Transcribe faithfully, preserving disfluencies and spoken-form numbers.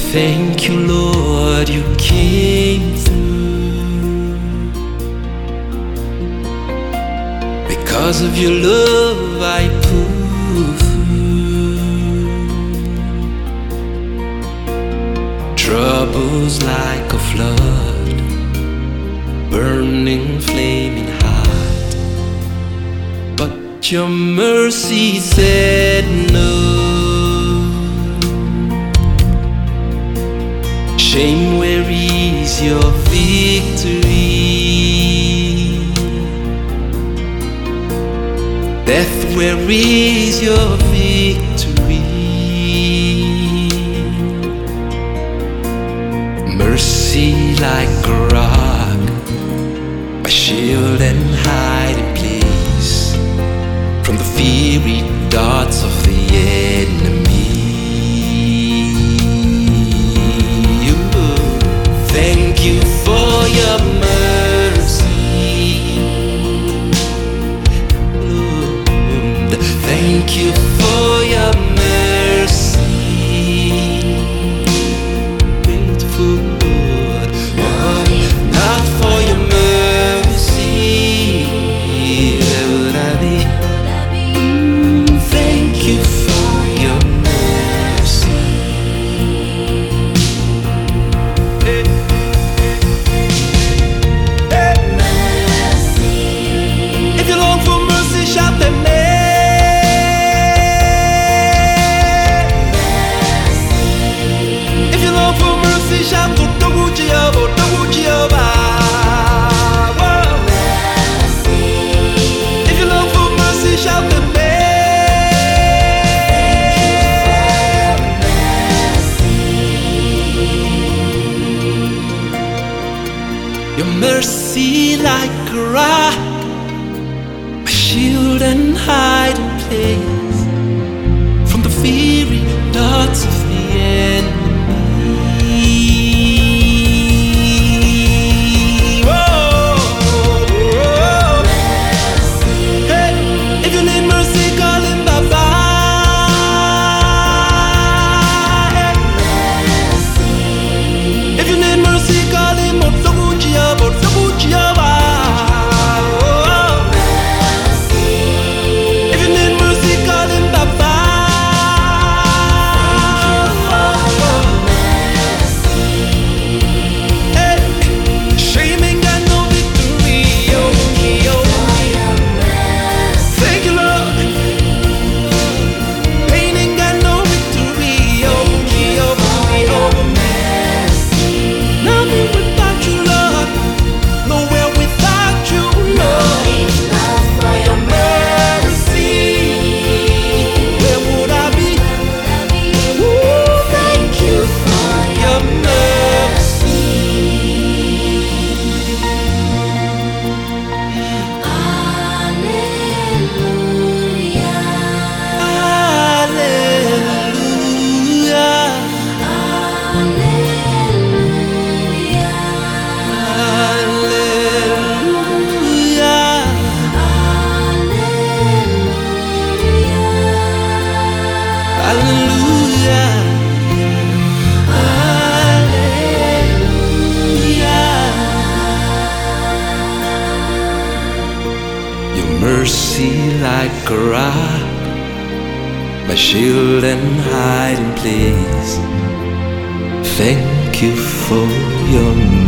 Thank you, Lord, you came through. Because of your love I pull through. Troubles like a flood, burning, flaming hot, but your mercy said no. Shame, where is your victory? Death, where is your victory? Mercy like a rock, a shield and hiding place from the fiery darts of the enemy. Thank you for your mercy, Lord. Thank you for your mercy. Grateful, Lord. Oh, not for your mercy, where would I be? Mm, thank you for your mercy. Hey. Your mercy like a rock, a shield and hiding place from the fiery darts of the enemy. Whoa, whoa. Hey, if you need mercy, call him Baba. Hey. If you need mercy, call him Otsogu Jehovah. If you need mercy, call him Baba. Hey, shame ain't got no victory. Oh, oh. Thank you, Lord. Pain ain't got no victory. Oh, oh, oh. Nothing without you, Lord. Nowhere without you, Lord. Enough for your mercy. Where would I be? Ooh, thank you for your mercy. Hallelujah. Your mercy like a rock, my shield and hiding place. Thank you for your mercy.